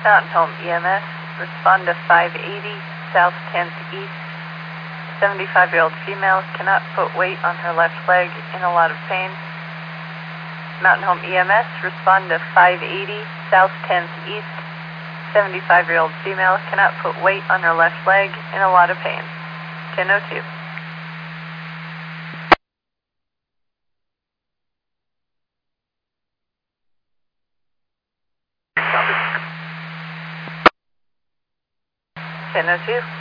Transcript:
Mountain Home EMS, respond to 580 South 10th East. 75-year-old female cannot put weight on her left leg, in a lot of pain. Mountain Home EMS, respond to 580 South 10th East. 75-year-old female cannot put weight on her left leg, in a lot of pain. 1002. Ten 1002.